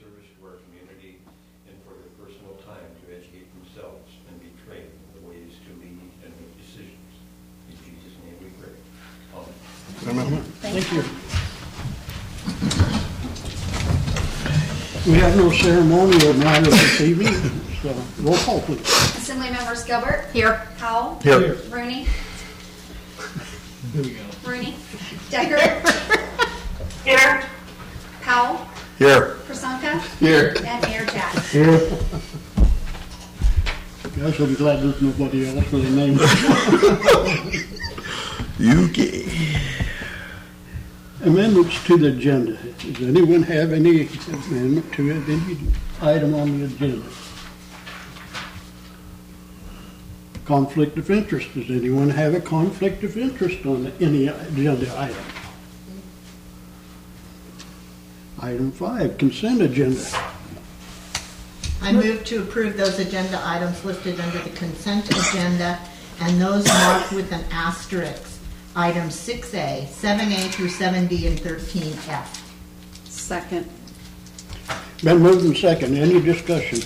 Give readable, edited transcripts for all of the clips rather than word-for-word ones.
service to our community and for their personal time to educate themselves and be trained in the ways to lead and make decisions. In Jesus' name we pray. Amen. Thank you. We have no ceremonial matters this evening, so roll call, please. Assembly members Gilbert. Here. Howell. Here. Rooney. Here we go. Rooney. Decker. Here. Powell. Here. Prasanka. Here. And Mayor Jack. Here. Guys, I'll be glad there's nobody else with a name. Yuki. Amendments to the agenda. Does anyone have any amendment to any item on the agenda? Conflict of interest. Does anyone have a conflict of interest on any agenda item? Item 5, consent agenda. I move to approve those agenda items listed under the consent agenda and those marked with an asterisk. Items 6A, 7A through 7D, and 13F. Second. Been moved and second. Any discussion?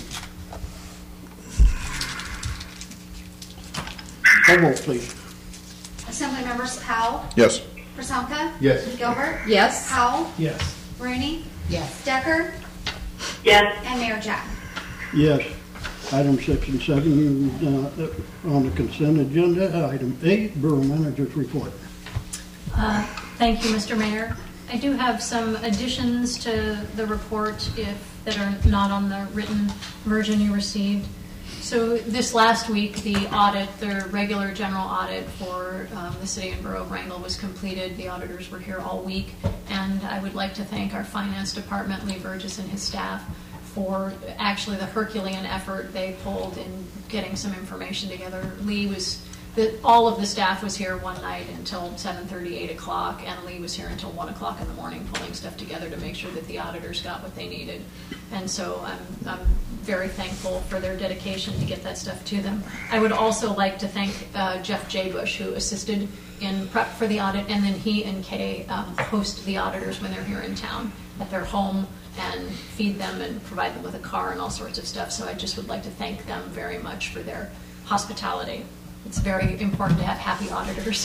Call roll, please. Assembly members Powell. Yes. Prasanka. Yes. Gilbert. Yes. Howell. Yes. Rooney. Yes. Decker. Yes. And Mayor Jack. Yes. Item 6 and 7 on the consent agenda. Item 8, Borough Manager's report. Thank you, Mr. Mayor. I do have some additions to the report that are not on the written version you received. So this last week, the regular general audit for the City and Borough of Wrangell was completed. The auditors were here all week, and I would like to thank our finance department, Lee Burgess and his staff, for actually the Herculean effort they pulled in getting some information together. All of the staff was here one night until 7:30, 8 o'clock, and Lee was here until 1 o'clock in the morning pulling stuff together to make sure that the auditors got what they needed. And so I'm very thankful for their dedication to get that stuff to them. I would also like to thank Jeff J. Bush, who assisted in prep for the audit, and then he and Kay host the auditors when they're here in town at their home and feed them and provide them with a car and all sorts of stuff. So I just would like to thank them very much for their hospitality. It's very important to have happy auditors.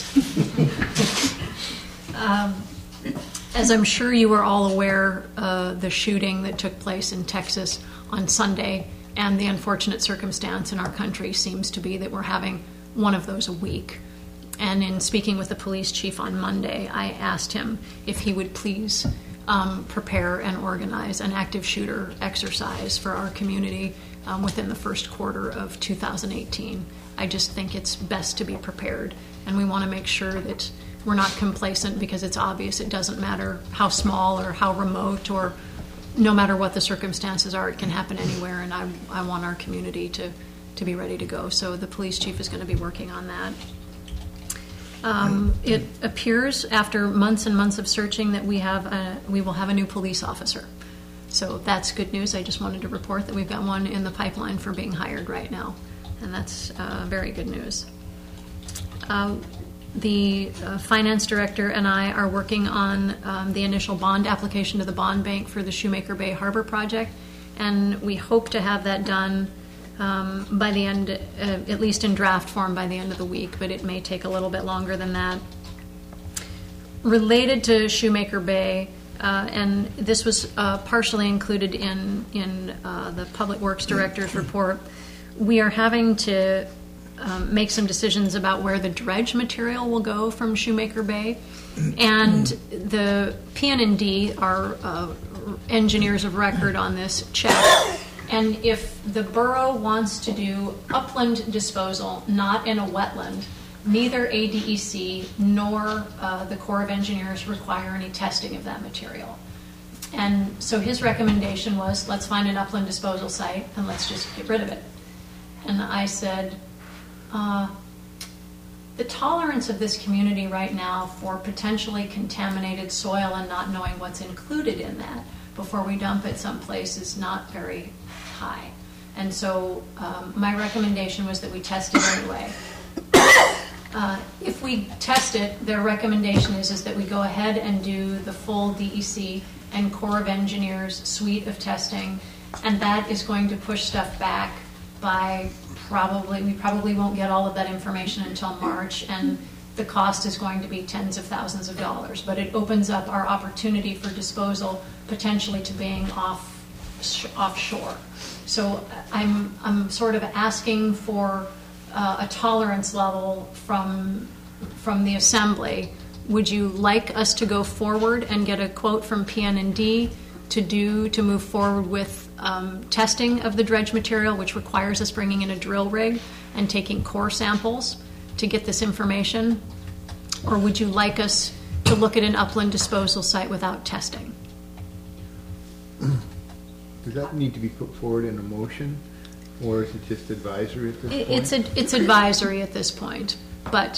As I'm sure you are all aware, the shooting that took place in Texas on Sunday, and the unfortunate circumstance in our country seems to be that we're having one of those a week. And in speaking with the police chief on Monday, I asked him if he would please prepare and organize an active shooter exercise for our community within the first quarter of 2018. I just think it's best to be prepared, and we want to make sure that we're not complacent, because it's obvious it doesn't matter how small or how remote, or no matter what the circumstances are, it can happen anywhere, and I want our community to be ready to go. So the police chief is going to be working on that. It appears after months and months of searching that we will have a new police officer. So that's good news. I just wanted to report that we've got one in the pipeline for being hired right now, and that's very good news. The finance director and I are working on the initial bond application to the bond bank for the Shoemaker Bay Harbor project, and we hope to have that done by the end, at least in draft form, by the end of the week, but it may take a little bit longer than that. Related to Shoemaker Bay, and this was partially included in the Public Works Director's report, we are having to make some decisions about where the dredge material will go from Shoemaker Bay. And the PN&D, our engineers of record on this, check. And if the borough wants to do upland disposal, not in a wetland, neither ADEC nor the Corps of Engineers require any testing of that material. And so his recommendation was, let's find an upland disposal site and let's just get rid of it. And I said, the tolerance of this community right now for potentially contaminated soil and not knowing what's included in that before we dump it someplace is not very high. And so my recommendation was that we test it anyway. If we test it, their recommendation is that we go ahead and do the full DEC and Corps of Engineers suite of testing, and that is going to push stuff back by we probably won't get all of that information until March, and the cost is going to be tens of thousands of dollars, but it opens up our opportunity for disposal potentially to being offshore. So I'm sort of asking for a tolerance level from the Assembly. Would you like us to go forward and get a quote from PN&D to move forward with testing of the dredge material, which requires us bringing in a drill rig and taking core samples to get this information? Or would you like us to look at an upland disposal site without testing? Does that need to be put forward in a motion, or is it just advisory at this point? It's advisory at this point, but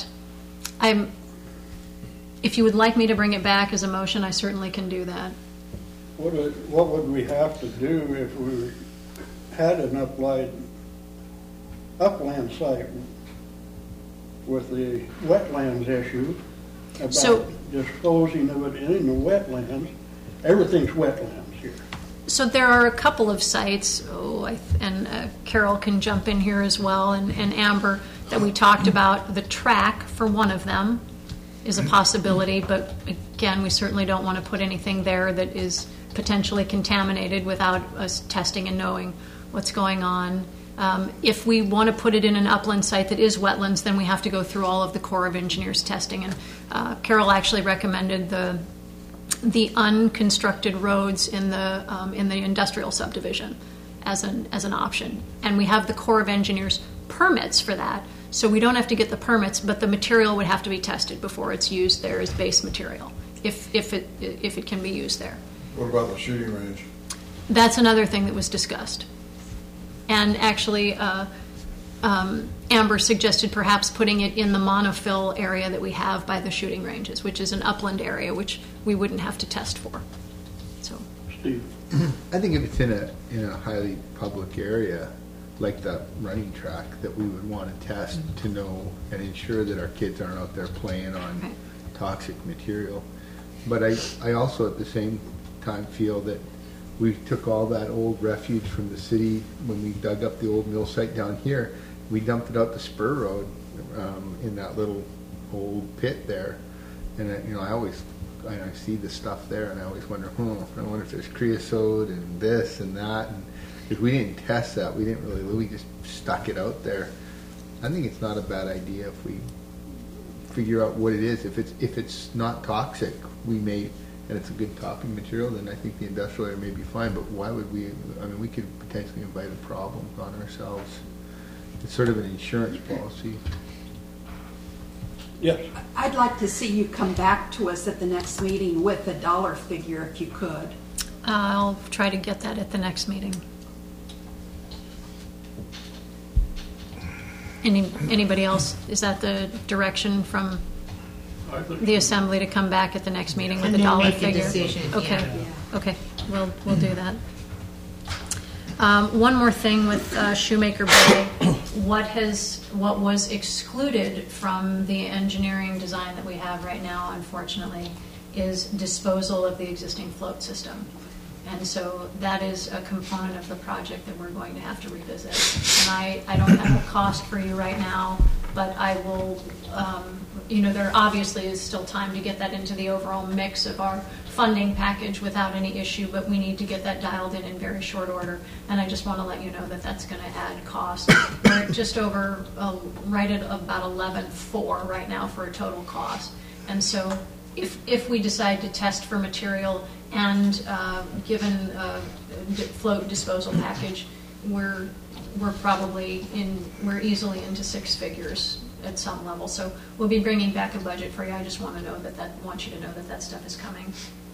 if you would like me to bring it back as a motion, I certainly can do that. What would we have to do if we had an upland site with the wetlands issue about disposing of it in the wetlands? Everything's wetlands here. So there are a couple of sites, and Carol can jump in here as well, and Amber, that we talked about. The track for one of them is a possibility, but again, we certainly don't want to put anything there that is potentially contaminated without us testing and knowing what's going on. If we want to put it in an upland site that is wetlands, then we have to go through all of the Corps of Engineers testing. And Carol actually recommended the unconstructed roads in the industrial subdivision as an option. And we have the Corps of Engineers permits for that, so we don't have to get the permits, but the material would have to be tested before it's used there as base material, if it can be used there. What about the shooting range? That's another thing that was discussed. And actually, Amber suggested perhaps putting it in the monofill area that we have by the shooting ranges, which is an upland area, which we wouldn't have to test for. So, Steve? I think if it's in a highly public area, like the running track, that we would want to test to know and ensure that our kids aren't out there playing on toxic material. But I also at the same time feel that we took all that old refuge from the city when we dug up the old mill site down here. We dumped it out the spur road in that little old pit there, and I see the stuff there, and I always wonder, I wonder if there's creosote and this and that, and if we didn't test that, we just stuck it out there. I think it's not a bad idea if we figure out what it is. If it's not toxic, we may. And it's a good topping material, then I think the industrial area may be fine, but why would we, we could potentially invite a problem on ourselves. It's sort of an insurance policy. Yes. I'd like to see you come back to us at the next meeting with a dollar figure if you could. I'll try to get that at the next meeting. Anybody else? Is that the direction from the Assembly to come back at the next meeting with And a then dollar make a figure? decision, Okay. yeah. Okay. We'll do that. One more thing with Shoemaker Bay. What was excluded from the engineering design that we have right now, unfortunately, is disposal of the existing float system. And so that is a component of the project that we're going to have to revisit. And I don't have a cost for you right now, but I will, there obviously is still time to get that into the overall mix of our funding package without any issue, but we need to get that dialed in very short order. And I just want to let you know that that's going to add cost. We're just over, right at about 11.4 right now for a total cost. And so if we decide to test for material and given float disposal package, we're easily into six figures at some level. So we'll be bringing back a budget for you. I just want you to know that stuff is coming.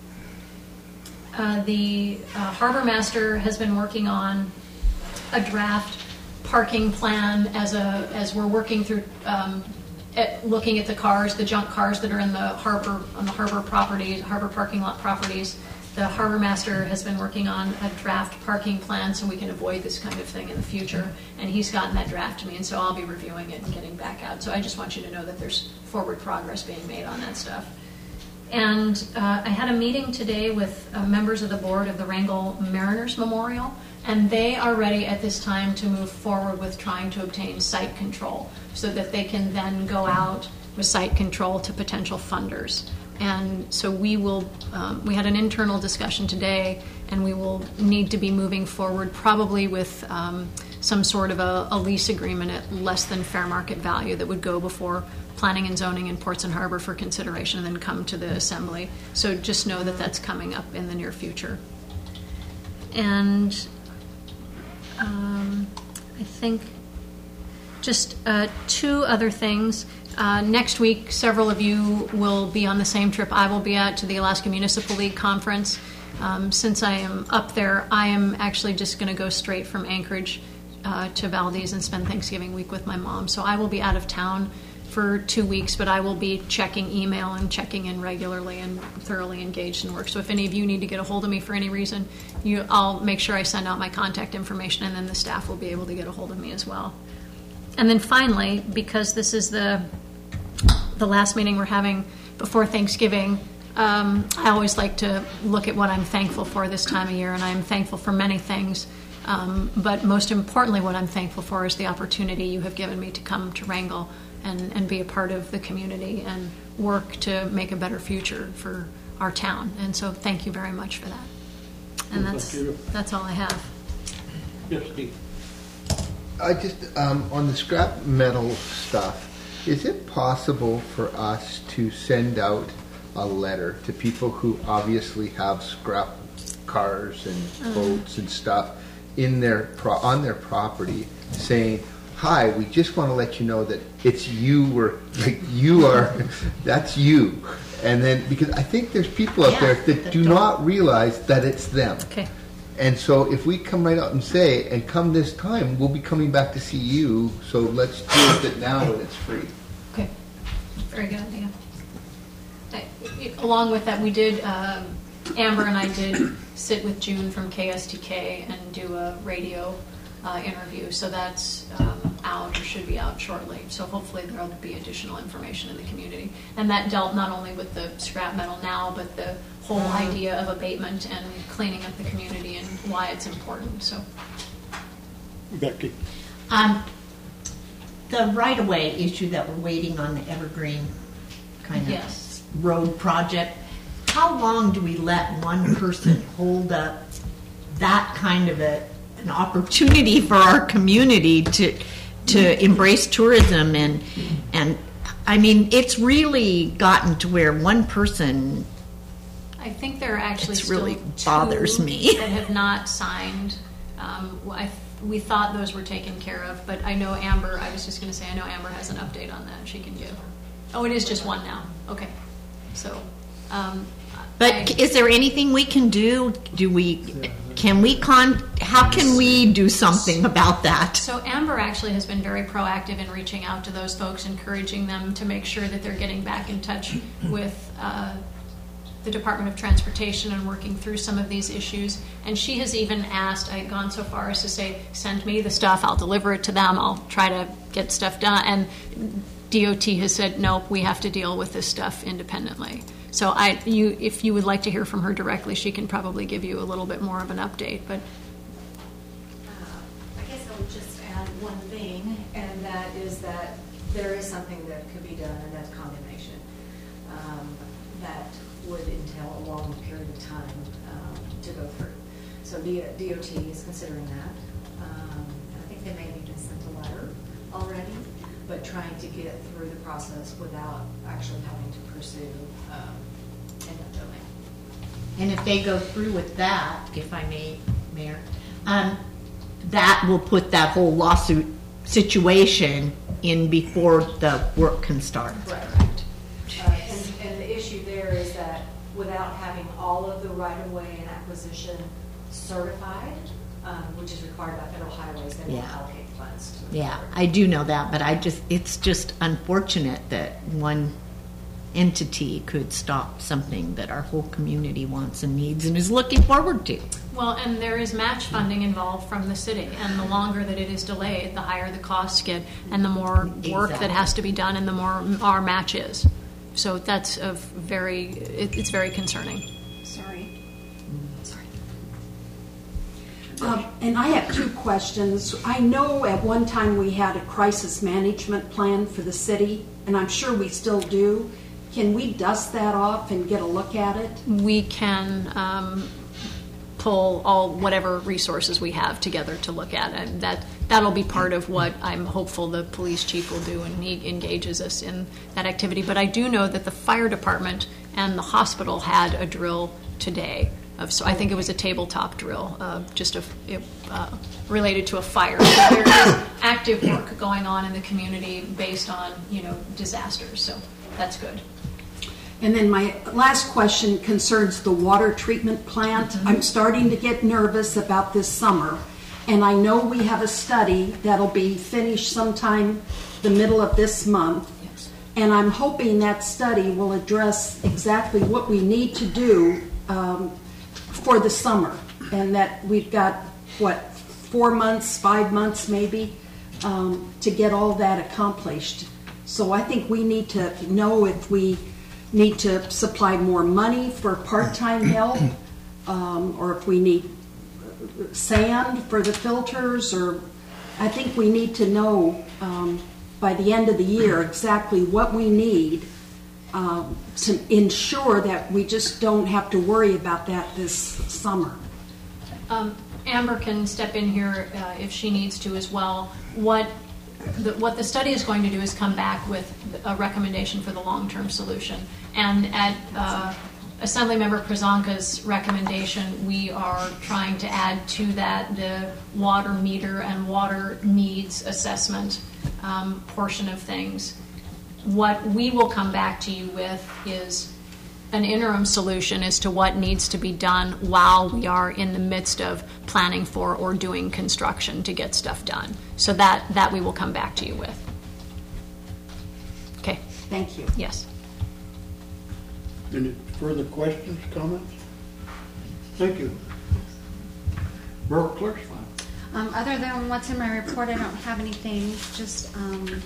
The harbor master has been working on a draft parking plan as we're working through looking at the junk cars that are in the harbor, on the harbor properties, harbor parking lot properties, the harbor master has been working on a draft parking plan so we can avoid this kind of thing in the future. And he's gotten that draft to me, and so I'll be reviewing it and getting back out. So I just want you to know that there's forward progress being made on that stuff. And I had a meeting today with members of the board of the Wrangell Mariners Memorial, and they are ready at this time to move forward with trying to obtain site control so that they can then go out with site control to potential funders. And so we will, we had an internal discussion today, and we will need to be moving forward probably with some sort of a lease agreement at less than fair market value that would go before Planning and Zoning in Ports and Harbor for consideration and then come to the Assembly. So just know that that's coming up in the near future. And I think just two other things. Next week, several of you will be on the same trip I will be at to the Alaska Municipal League Conference. Since I am up there, I am actually just going to go straight from Anchorage to Valdez and spend Thanksgiving week with my mom. So I will be out of town for 2 weeks, but I will be checking email and checking in regularly and thoroughly engaged in work. So if any of you need to get a hold of me for any reason, I'll make sure I send out my contact information, and then the staff will be able to get a hold of me as well. And then finally, because this is the last meeting we're having before Thanksgiving, I always like to look at what I'm thankful for this time of year, and I'm thankful for many things. But most importantly, what I'm thankful for is the opportunity you have given me to come to Wrangell and be a part of the community and work to make a better future for our town. And so thank you very much for that. And that's all I have. Yes, Steve. I just, on the scrap metal stuff, is it possible for us to send out a letter to people who obviously have scrap cars and boats and stuff in their on their property, saying, "Hi, we just want to let you know that it's you, or like you are, that's you," and then because I think there's people out there that do not realize that it's them. Okay. And so if we come right out and say, and come this time, we'll be coming back to see you, so let's deal with it now when it's free. Okay. Very good idea. Along with that, we did, Amber and I did sit with June from KSTK and do a radio interview. So that's out, or should be out shortly. So hopefully there will be additional information in the community. And that dealt not only with the scrap metal now, but the whole idea of abatement and cleaning up the community and why it's important. So, Becky. The right-of-way issue that we're waiting on, the Evergreen kind of road project, how long do we let one person hold up that kind of an opportunity for our community to embrace tourism? And I mean, it's really gotten to where one person, I think there are actually it's still really two bothers me. that have not signed. We thought those were taken care of, but I know Amber, I was just going to say, I know Amber has an update on that she can give. Oh, it is just one now. Okay. So, but is there anything we can do? How can we do something about that? So Amber actually has been very proactive in reaching out to those folks, encouraging them to make sure that they're getting back in touch with the Department of Transportation and working through some of these issues. And she has even asked, I had gone so far as to say, send me the stuff, I'll deliver it to them, I'll try to get stuff done. And DOT has said, nope, we have to deal with this stuff independently. So if you would like to hear from her directly, she can probably give you a little bit more of an update. But I guess I would just add one thing, and that is that there is something that could be done, and that's condemnation. That would entail a long period of time to go through. So DOT is considering that. I think they may have even sent a letter already, but trying to get through the process without actually having to pursue eminent domain. And if they go through with that, if I may, Mayor, that will put that whole lawsuit situation in before the work can start. Correct. And the issue there is that without having all of the right-of-way and acquisition certified, which is required by federal highways, they will allocate funds to it. Yeah, I do know that, but it's just unfortunate that one entity could stop something that our whole community wants and needs and is looking forward to. Well, and there is match funding involved from the city, and the longer that it is delayed, the higher the costs get, and the more work that has to be done, and the more our match is. So that's it's very concerning. Sorry. And I have two questions. I know at one time we had a crisis management plan for the city, and I'm sure we still do. Can we dust that off and get a look at it? We can pull whatever resources we have together to look at it. That'll be part of what I'm hopeful the police chief will do, and he engages us in that activity. But I do know that the fire department and the hospital had a drill today. So I think it was a tabletop drill, related to a fire. So there is active work going on in the community based on disasters. So that's good. And then my last question concerns the water treatment plant. Mm-hmm. I'm starting to get nervous about this summer, and I know we have a study that'll be finished sometime the middle of this month. Yes. And I'm hoping that study will address exactly what we need to do for the summer, and that we've got, 4 months, 5 months maybe, to get all that accomplished. So I think we need to know if we need to supply more money for part-time help, or if we need sand for the filters, or I think we need to know by the end of the year exactly what we need to ensure that we just don't have to worry about that this summer. Amber can step in here if she needs to as well. What the study is going to do is come back with a recommendation for the long-term solution. And at Assemblymember Przonka's recommendation, we are trying to add to that the water meter and water needs assessment portion of things. What we will come back to you with is an interim solution as to what needs to be done while we are in the midst of planning for or doing construction to get stuff done. So that we will come back to you with. Okay. Thank you. Yes. Any further questions, comments? Thank you. Borough Clerk's file. Other than what's in my report, I don't have anything. Just,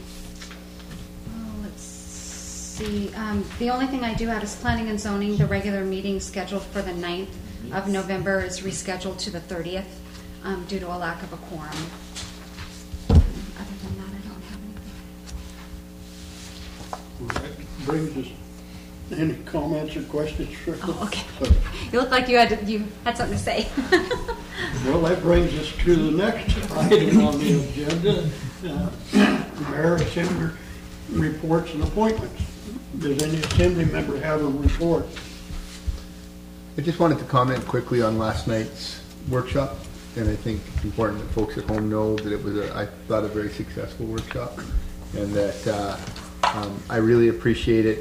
let's see. The only thing I do have is planning and zoning. The regular meeting scheduled for the 9th of November is rescheduled to the 30th due to a lack of a quorum. Other than that, I don't have anything. That brings us, any comments or questions? Oh, okay. You look like you had something to say. Well, that brings us to the next item on the agenda, Mayor Assembly reports and appointments. Does any Assembly member have a report? I just wanted to comment quickly on last night's workshop, and I think it's important that folks at home know that it was, I thought, a very successful workshop, and that I really appreciate it.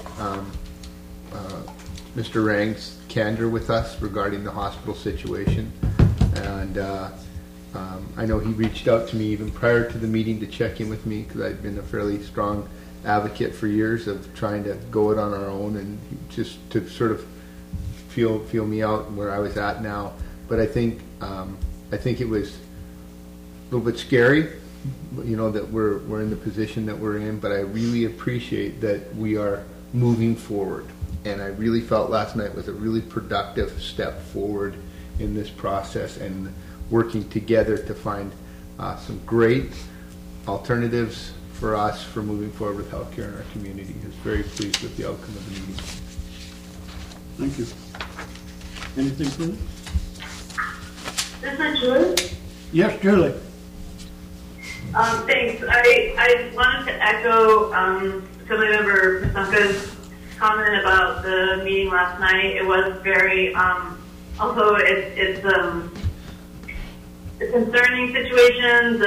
Mr. Rang's candor with us regarding the hospital situation, and I know he reached out to me even prior to the meeting to check in with me, because I've been a fairly strong advocate for years of trying to go it on our own and just to sort of feel me out where I was at now. But I think it was a little bit scary, that we're in the position that we're in. But I really appreciate that we are moving forward, and I really felt last night was a really productive step forward in this process and working together to find some great alternatives for us for moving forward with healthcare in our community. I was very pleased with the outcome of the meeting. Thank you. Anything further? This is Julie. Yes, Julie. Thanks. I wanted to echo Assemblymember Przonka's comment about the meeting last night. It was very, although it's a concerning situation.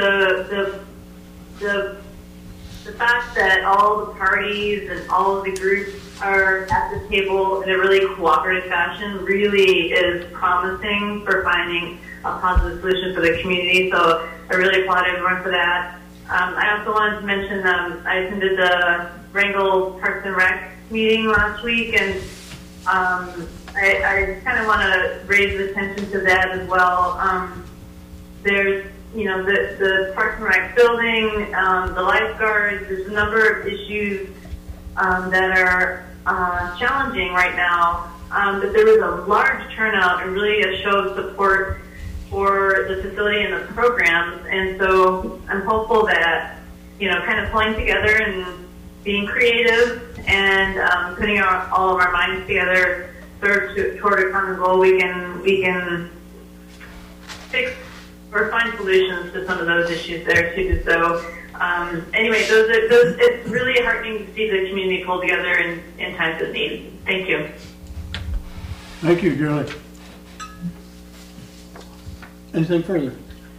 The fact that all the parties and all of the groups are at the table in a really cooperative fashion really is promising for finding a positive solution for the community. So I really applaud everyone for that. I also wanted to mention I attended the Wrangell Parks and Rec meeting last week, and I kind of want to raise attention to that as well. There's, the Parks and Rec building, the lifeguards, there's a number of issues that are challenging right now. But there was a large turnout and really a show of support for the facility and the programs. And so I'm hopeful that, kind of pulling together and being creative and putting all of our minds together toward a common goal, we can fix or find solutions to some of those issues there too. So anyway, it's really heartening to see the community pull together in times of need. Thank you. Thank you, Julie. Anything further?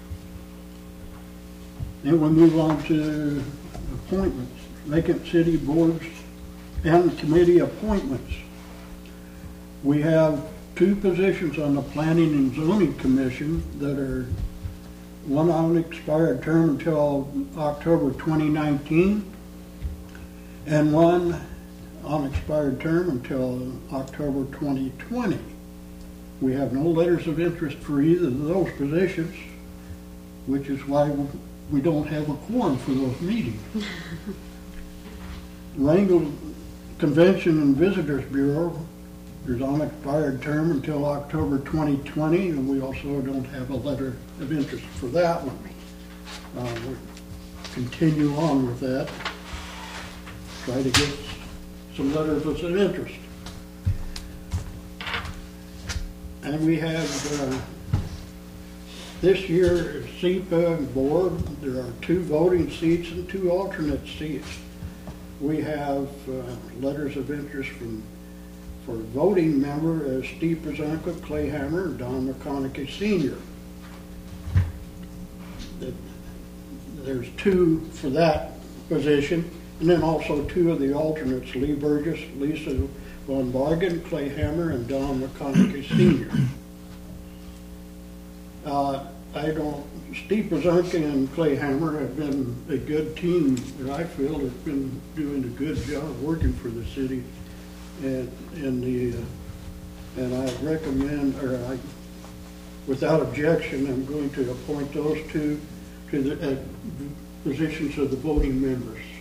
Then we'll move on to appointments, vacant city boards and committee appointments. We have 2 positions on the Planning and Zoning Commission that are one on expired term until October 2019 and one on expired term until October 2020. We have no letters of interest for either of those positions, which is why we don't have a quorum for those meetings. Wrangell Convention and Visitors Bureau is on expired term until October 2020, and we also don't have a letter of interest for that one. We'll continue on with that. Try to get some letters of interest. And we have this year SEPA board, there are 2 voting seats and 2 alternate seats. We have letters of interest for voting member as Steve Pazanka, Clay Hammer, and Don McConaughey Sr. There's 2 for that position, and then also 2 of the alternates, Lee Burgess, Lisa Von Bargen, Clay Hammer, and Don McConaughey Sr. Steve Pazanka and Clay Hammer have been a good team that I feel has been doing a good job working for the city. And I recommend, without objection, I'm going to appoint those 2 to the positions of the voting members.